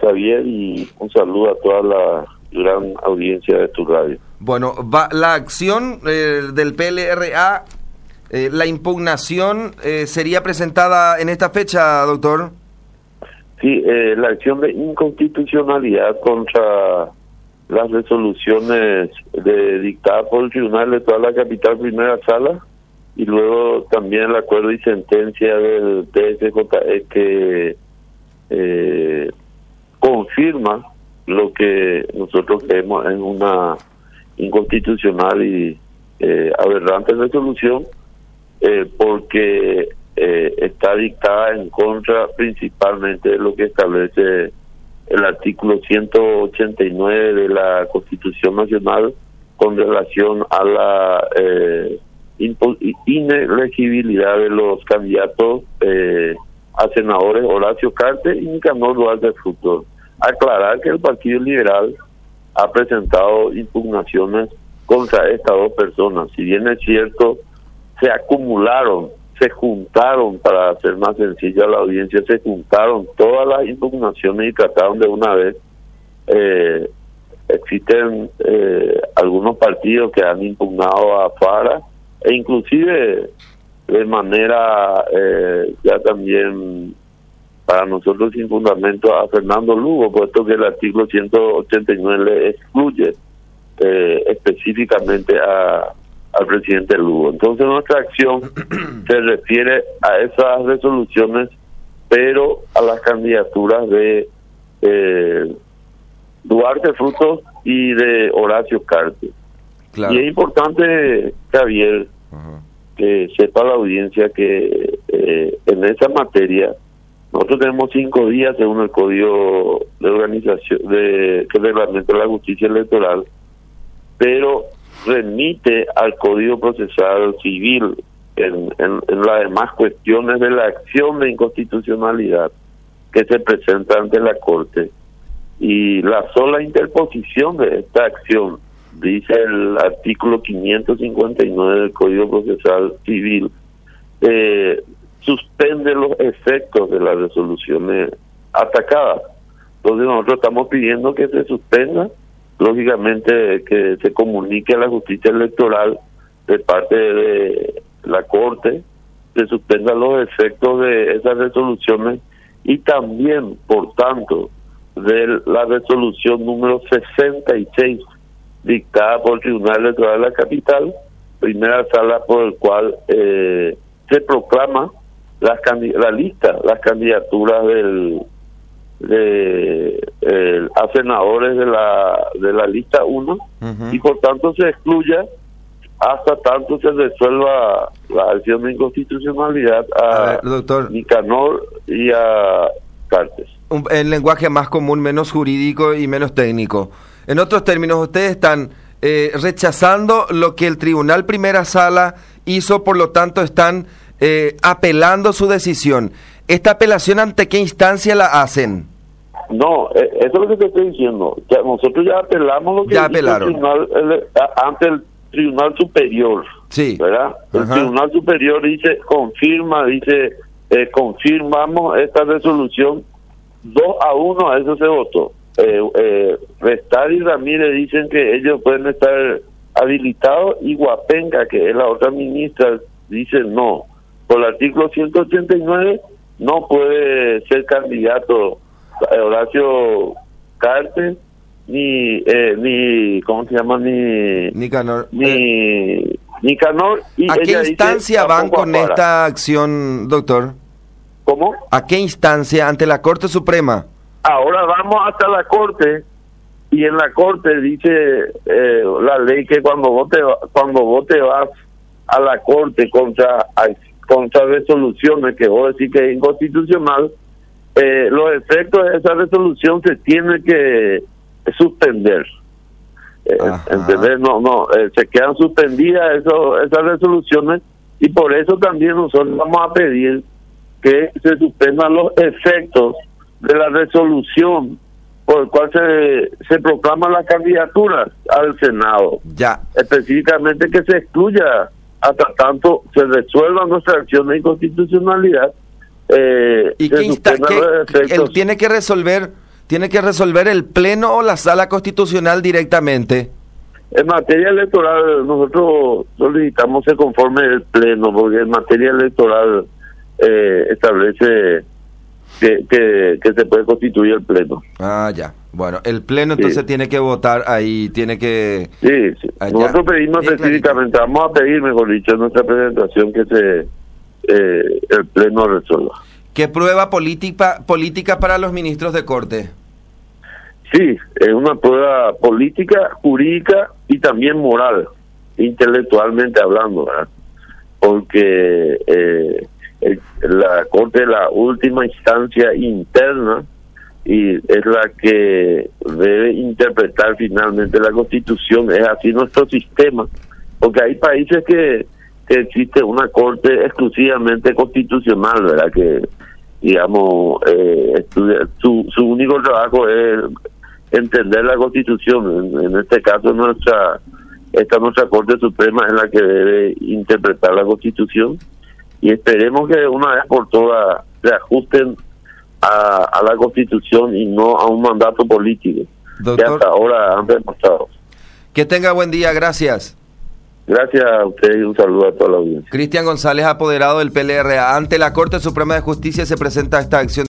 Javier, y un saludo a toda la gran audiencia de tu radio. Bueno, la acción del PLRA, la impugnación sería presentada en esta fecha, doctor. Sí, la acción de inconstitucionalidad contra las resoluciones dictadas por el Tribunal Electoral de la Capital Primera Sala, y luego también el acuerdo y sentencia del TSJE que confirma lo que nosotros creemos en una inconstitucional y aberrante resolución, porque está dictada en contra principalmente de lo que establece el artículo 189 de la Constitución Nacional con relación a la inelegibilidad de los candidatos a senadores Horacio Cartes y Nicanor Duarte Frutos. Aclarar que el Partido Liberal ha presentado impugnaciones contra estas dos personas. Si bien es cierto, se juntaron, para hacer más sencilla la audiencia, se juntaron todas las impugnaciones y trataron de una vez. Existen algunos partidos que han impugnado a Fara, e inclusive de manera ya también para nosotros sin fundamento a Fernando Lugo, puesto que el artículo 189 le excluye específicamente al presidente Lugo. Entonces nuestra acción se refiere a esas resoluciones, pero a las candidaturas de Duarte Frutos y de Horacio Cartes. Claro. Y es importante, Javier, que sepa la audiencia que en esa materia nosotros tenemos 5 días según el Código de Organización que reglamenta la justicia electoral, pero remite al Código Procesal Civil en las demás cuestiones de la acción de inconstitucionalidad que se presenta ante la Corte. Y la sola interposición de esta acción, dice el artículo 559 del Código Procesal Civil, suspende los efectos de las resoluciones atacadas. Entonces nosotros estamos pidiendo que se suspenda, lógicamente que se comunique a la justicia electoral de parte de la Corte, se suspendan los efectos de esas resoluciones y también, por tanto, de la resolución número 66 dictada por el Tribunal Electoral de la Capital, Primera Sala, por el cual se proclama las candidaturas a senadores de la lista 1, y por tanto se excluya hasta tanto se resuelva la acción de inconstitucionalidad a doctor Nicanor y a Cartes. En lenguaje más común, menos jurídico y menos técnico. En otros términos, ustedes están rechazando lo que el Tribunal Primera Sala hizo, por lo tanto están apelando su decisión. ¿Esta apelación ante qué instancia la hacen? No, eso es lo que te estoy diciendo. Ya, nosotros ya apelamos lo que ya hizo el tribunal, ante el Tribunal Superior. Sí. ¿Verdad? El Tribunal Superior confirmamos esta resolución 2-1, a eso se votó. Restar y Ramírez dicen que ellos pueden estar habilitados, y Guapenga, que es la otra ministra, dice no. Por el artículo 189 no puede ser candidato Horacio Cartes ni ¿cómo se llama? ni Nicanor. Y ¿a qué instancia van con esta acción, doctor? ¿Cómo? ¿A qué instancia? ¿Ante la Corte Suprema? Ahora vamos hasta la Corte, y en la Corte dice la ley que cuando vos te vas a la Corte contra resoluciones que vos decís que es inconstitucional, los efectos de esa resolución se tienen que suspender. ¿Entendés? Se quedan suspendidas esas resoluciones, y por eso también nosotros vamos a pedir que se suspendan los efectos de la resolución por el cual se proclaman las candidaturas al Senado. Ya. Específicamente que se excluya hasta tanto se resuelva nuestra acción de inconstitucionalidad. ¿Y qué él tiene que resolver ¿tiene que resolver el Pleno o la Sala Constitucional directamente? En materia electoral, nosotros solicitamos se conforme el Pleno, porque en materia electoral establece que se puede constituir el Pleno. Ah, ya. Bueno, el Pleno entonces tiene que votar ahí, tiene que... Sí. Nosotros pedimos específicamente, vamos a pedir, mejor dicho, en nuestra presentación que el Pleno resuelva. ¿Qué prueba política para los ministros de Corte? Sí, es una prueba política, jurídica y también moral, intelectualmente hablando, ¿verdad? Porque la Corte es la última instancia interna y es la que debe interpretar finalmente la Constitución. Es así nuestro sistema, porque hay países que existe una Corte exclusivamente constitucional, ¿verdad? Que, digamos, su único trabajo es entender la Constitución. En este caso nuestra Corte Suprema es la que debe interpretar la Constitución, y esperemos que una vez por todas se ajusten a la Constitución y no a un mandato político, doctor, que hasta ahora han demostrado. Que tenga buen día, gracias. Gracias a usted y un saludo a toda la audiencia. Cristian González, apoderado del PLRA. Ante la Corte Suprema de Justicia se presenta esta acción